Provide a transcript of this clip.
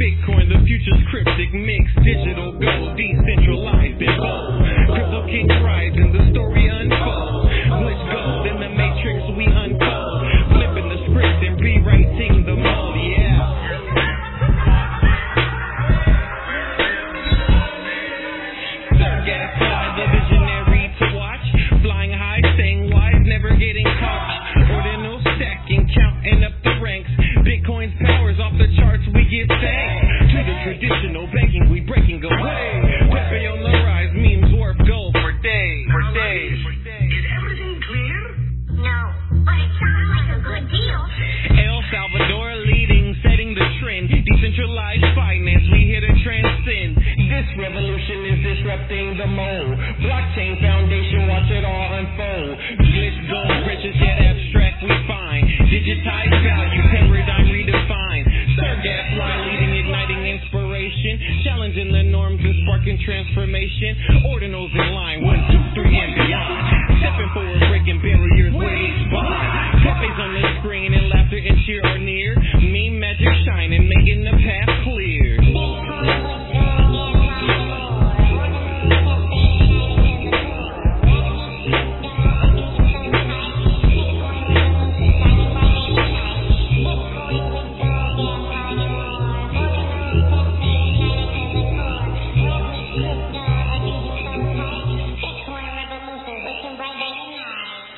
Bitcoin, the future's cryptic, mixed digital gold, decentralized and bold. Crypto king rise and the story unfolds. Glitch gold in the matrix we unfold. Flipping the script and rewriting the mold, yeah. Gasfly, the visionary to watch. Flying high, staying wise, never getting caught. Ordinal stacking, counting up the ranks. Bitcoin's powers off the charts, we give thanks. To the traditional banking, we breaking away. Pepe on the rise, memes worth gold for days. Is everything clear? No, but it sounds like a good deal. El Salvador leading, setting the trend. Decentralized finance, we here to transcend. This revolution is disrupting the mold. Blockchain foundation, watch it all unfold. Glitch gold, riches yet abstract, we find. Digitized value, paradigm redefined. Sir Gasfly leading, igniting inspiration. Challenging the norms and sparking transformation. Ordinals in line, 1, 2,